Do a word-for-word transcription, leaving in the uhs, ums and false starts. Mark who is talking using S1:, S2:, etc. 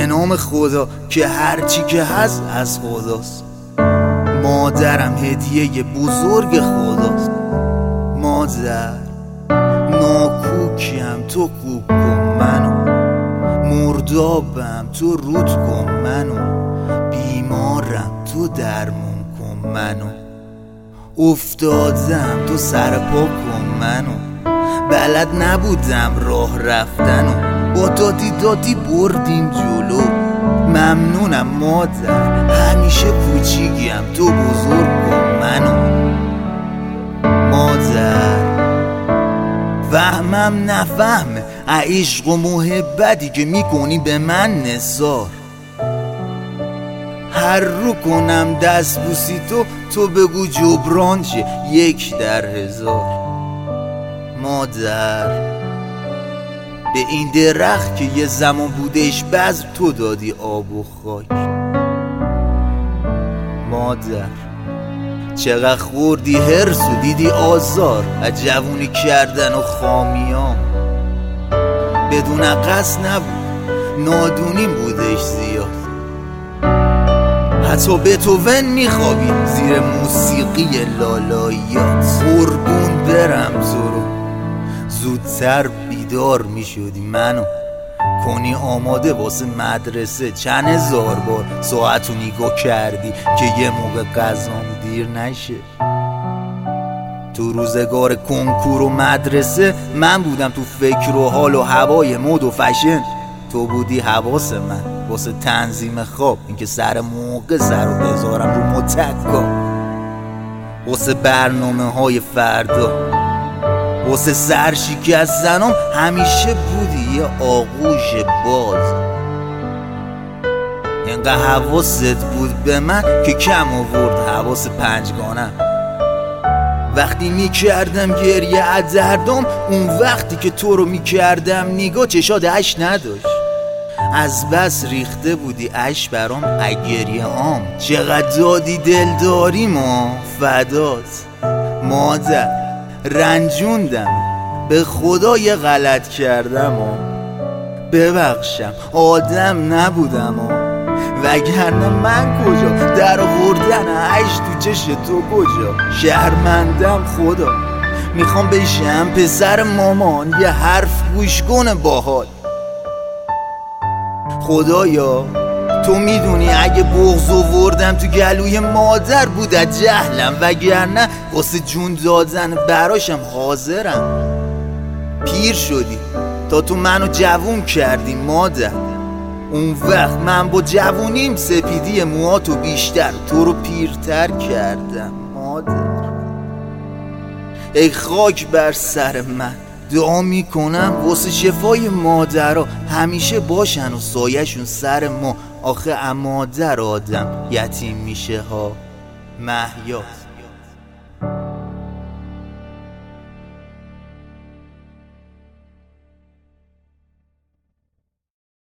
S1: به نام خدا که هرچی که هست از خداست. مادرم هدیه بزرگ خداست. مادر ناکوکیم تو کوک کن منو، مردابم تو رود کن منو، بیمارم تو درمون کن منو، افتادم تو سرپا کن منو، بلد نبودم راه رفتنو با دادی دادی بردیم جلو. ممنونم مادر همیشه کوچیکیم تو بزرگ کن منو. مادر فهمم نفهمه عشق و محبتی که میکنی به من نثار. هر رو کنم دست بوسی تو تو بگو جبران شه یک در هزار. مادر به این درخت که یه زمان بودش بذر تو دادی آب و خاک. مادر چقدر خوردی هرس و دیدی آزار از جوونی کردن و خامیام. بدون قصد نبود نادونیم بودش زیاد، حتی به تو ون میخوابی زیر موسیقی لالاییات. قربون برم تو رو زودتر بیدار میشدی منو کنی آماده واسه مدرسه. چند هزار بار ساعتو نگاه کردی که یه موقع قضام دیر نشه. تو روزگار کنکور و مدرسه من بودم تو فکر و حال و هوای مد و فشن. تو بودی حواس من واسه تنظیم خواب، اینکه سر موقع سر رو بذارم رو متکا، واسه برنامه های فردا، واسه سرشکستنم همیشه بودی یه آغوش باز. اینقدر حواست بود به من که کم آورد حواس پنجگانم. وقتی میکردم گریه از دردم، اون وقتی که تو رو میکردم نگاه چشاد اش نداشت. از بس ریخته بودی اش برام اگریه آم. چقدر دادی دلداری ما فدات. مادر رنجوندم به خدا یه غلط کردم آم. ببخشم آدم نبودم آم. وگرنه من کجا در آوردن عیش تو چش تو کجا. شهرمندم خدا میخوام بشم پسر مامان یه حرف گوش کنه باحال. خدایا تو میدونی اگه بغض آوردم تو گلوی مادر بود از جهلم، وگرنه واسه جون دادن براشم حاضرم. پیر شدی تا تو منو جوون کردی مادر. اون وقت من با جوونیم سپیدی موهاتو بیشتر تو رو پیرتر کردم مادر. ای خاک بر سر من، دعا میکنم واسه شفای مادرها همیشه باشن و سایه‌شون سر ما. آخه مادر آدم یتیم میشه ها. مهیاس.